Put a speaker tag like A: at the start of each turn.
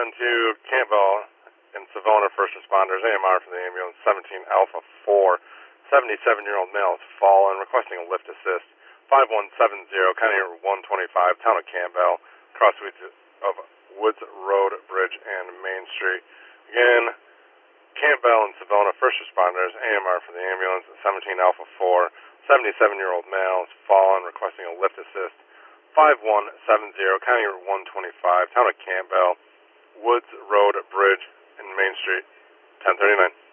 A: to Campbell and Savona first responders, AMR for the ambulance, 17 Alpha 4, 77-year-old male has fallen, requesting a lift assist, 5170, County Route 125, Town of Campbell, crosswoods of Woods Road Bridge and Main Street. Again, Campbell and Savona first responders, AMR for the ambulance, 17 Alpha 4, 77-year-old male has fallen, requesting a lift assist, 5170, County Route 125, Town of Campbell, Woods Road Bridge and Main Street, 1039.